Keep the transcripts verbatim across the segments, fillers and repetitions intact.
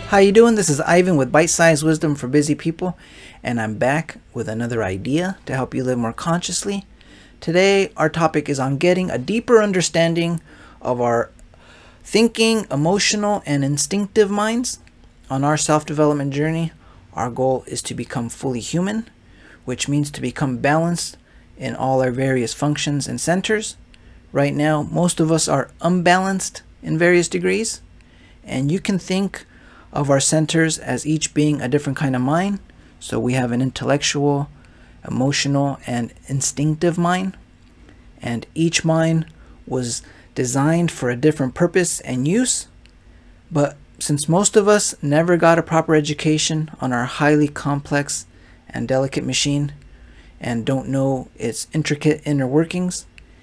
How you doing? This is Ivan with Bite-Sized Wisdom for Busy People, and I'm back with another idea to help you live more consciously. Today, our topic is on getting a deeper understanding of our thinking, emotional, and instinctive minds. On our self-development journey, our goal is to become fully human, which means to become balanced in all our various functions and centers. Right now, most of us are unbalanced in various degrees, and you can think of our centers as each being a different kind of mind. So we have an intellectual, emotional, and instinctive mind, and each mind was designed for a different purpose and use. But since most of us never got a proper education on our highly complex and delicate machine and don't know its intricate inner workings,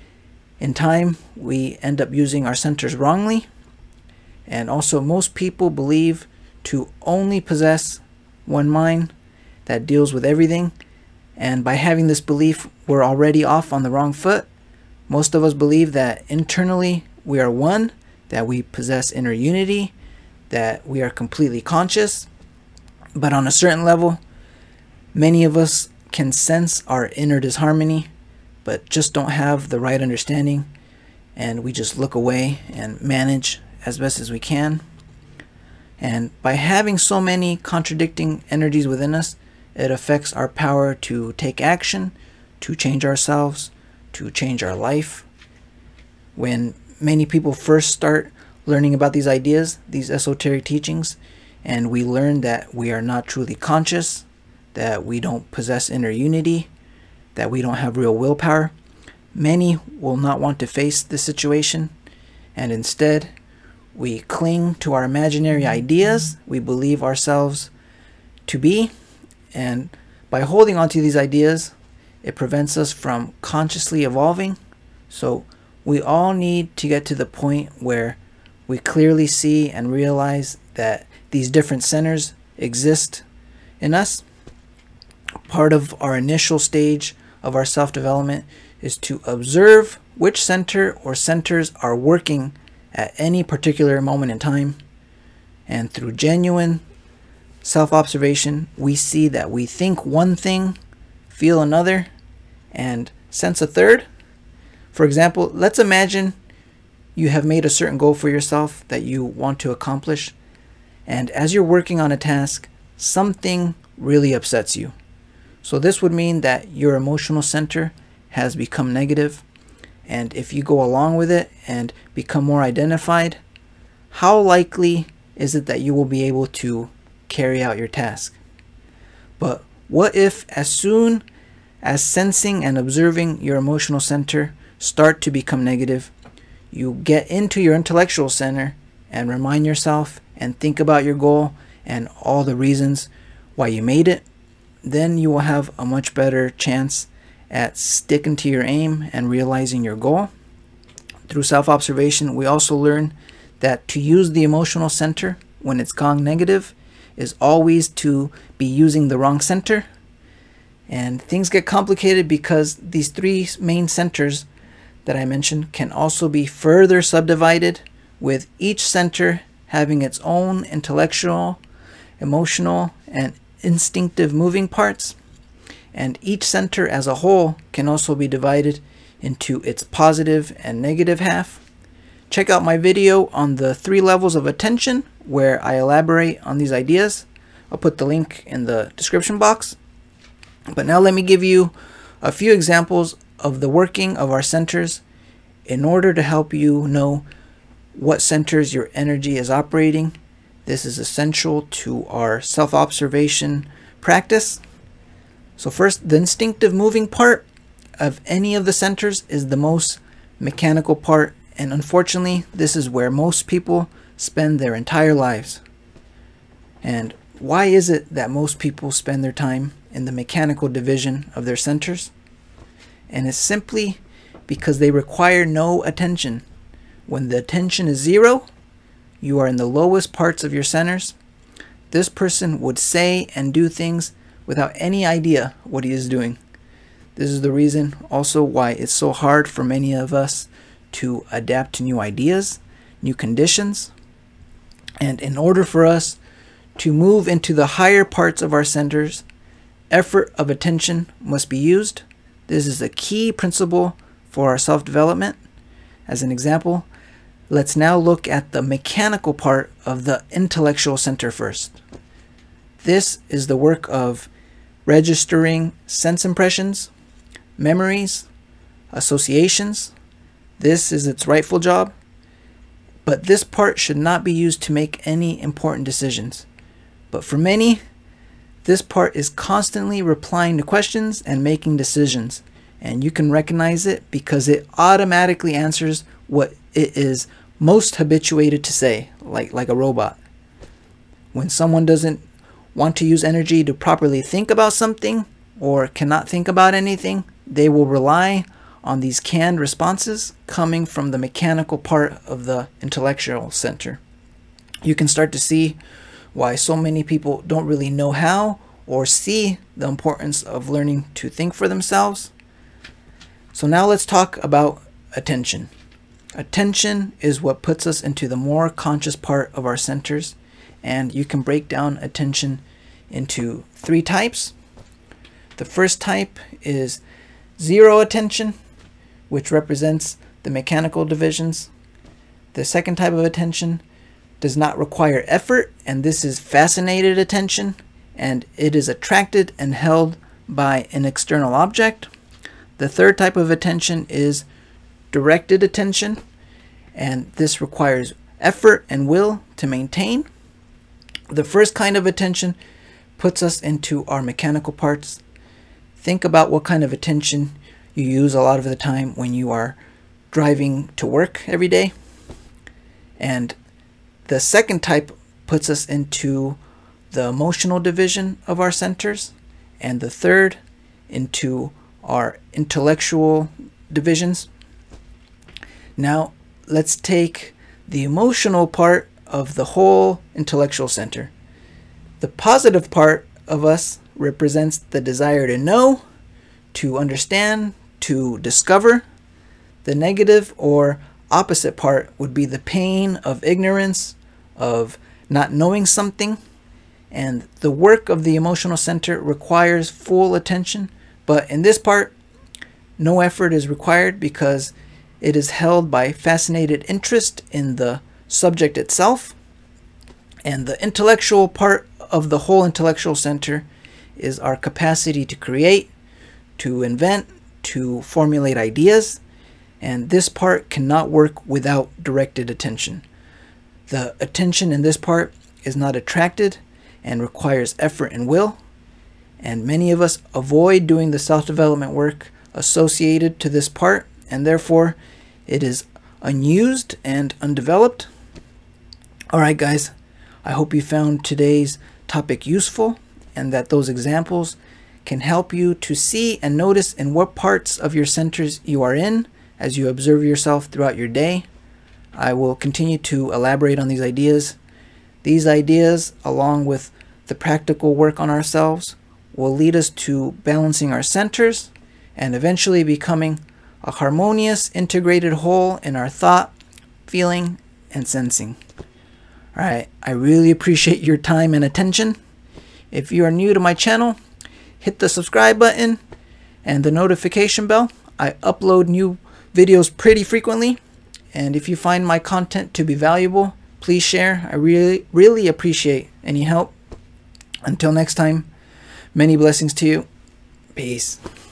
in time we end up using our centers wrongly. And also, most people believe to only possess one mind that deals with everything, and by having this belief, we're already off on the wrong foot. Most of us believe that internally we are one, that we possess inner unity, that we are completely conscious, but on a certain level, many of us can sense our inner disharmony, but just don't have the right understanding, and we just look away and manage as best as we can. And by having so many contradicting energies within us, it affects our power to take action, to change ourselves, to change our life. When many people first start learning about these ideas, these esoteric teachings, and we learn that we are not truly conscious, that we don't possess inner unity, that we don't have real willpower, many will not want to face this situation, and instead we cling to our imaginary ideas we believe ourselves to be, and by holding on to these ideas, it prevents us from consciously evolving. So we all need to get to the point where we clearly see and realize that these different centers exist in us. Part of our initial stage of our self-development is to observe which center or centers are working at any particular moment in time, and through genuine self-observation we see that we think one thing, feel another, and sense a third. For example, let's imagine you have made a certain goal for yourself that you want to accomplish, and as you're working on a task, something really upsets you. So this would mean that your emotional center has become negative. And if you go along with it and become more identified, how likely is it that you will be able to carry out your task? But what if as soon as sensing and observing your emotional center start to become negative, you get into your intellectual center and remind yourself and think about your goal and all the reasons why you made it? Then you will have a much better chance at sticking to your aim and realizing your goal. Through self-observation, we also learn that to use the emotional center when it's gone negative is always to be using the wrong center. And things get complicated because these three main centers that I mentioned can also be further subdivided, with each center having its own intellectual, emotional, and instinctive moving parts. And each center as a whole can also be divided into its positive and negative half. Check out my video on the three levels of attention where I elaborate on these ideas. I'll put the link in the description box. But now let me give you a few examples of the working of our centers in order to help you know what centers your energy is operating. This is essential to our self-observation practice. So first, the instinctive moving part of any of the centers is the most mechanical part, and unfortunately this is where most people spend their entire lives. And why is it that most people spend their time in the mechanical division of their centers? And it's simply because they require no attention. When the attention is zero, you are in the lowest parts of your centers. This person would say and do things without any idea what he is doing. This is the reason also why it's so hard for many of us to adapt to new ideas, new conditions. And in order for us to move into the higher parts of our centers, effort of attention must be used. This is a key principle for our self-development. As an example, let's now look at the mechanical part of the intellectual center first. This is the work of registering sense impressions, memories, associations. This is its rightful job, but this part should not be used to make any important decisions. But for many, this part is constantly replying to questions and making decisions, and you can recognize it because it automatically answers what it is most habituated to say, like, like a robot. When someone doesn't want to use energy to properly think about something or cannot think about anything, they will rely on these canned responses coming from the mechanical part of the intellectual center. You can start to see why so many people don't really know how or see the importance of learning to think for themselves. So now let's talk about attention. Attention is what puts us into the more conscious part of our centers, and you can break down attention into three types. The first type is zero attention, which represents the mechanical divisions. The second type of attention does not require effort, and this is fascinated attention, and it is attracted and held by an external object. The third type of attention is directed attention, and this requires effort and will to maintain. The first kind of attention puts us into our mechanical parts. Think about what kind of attention you use a lot of the time when you are driving to work every day. And the second type puts us into the emotional division of our centers, and the third into our intellectual divisions. Now let's take the emotional part of the whole intellectual center. The positive part of us represents the desire to know, to understand, to discover. The negative or opposite part would be the pain of ignorance, of not knowing something. And the work of the emotional center requires full attention, but in this part, no effort is required because it is held by fascinated interest in the subject itself. And the intellectual part of the whole intellectual center is our capacity to create, to invent, to formulate ideas, and this part cannot work without directed attention. The attention in this part is not attracted and requires effort and will, and many of us avoid doing the self-development work associated to this part, and therefore it is unused and undeveloped. Alright guys, I hope you found today's topic useful and that those examples can help you to see and notice in what parts of your centers you are in as you observe yourself throughout your day. I will continue to elaborate on these ideas. These ideas, along with the practical work on ourselves, will lead us to balancing our centers and eventually becoming a harmonious, integrated whole in our thought, feeling, and sensing. Alright, I really appreciate your time and attention. If you are new to my channel, hit the subscribe button and the notification bell. I upload new videos pretty frequently, and if you find my content to be valuable, please share. I really, really appreciate any help. Until next time, many blessings to you. Peace.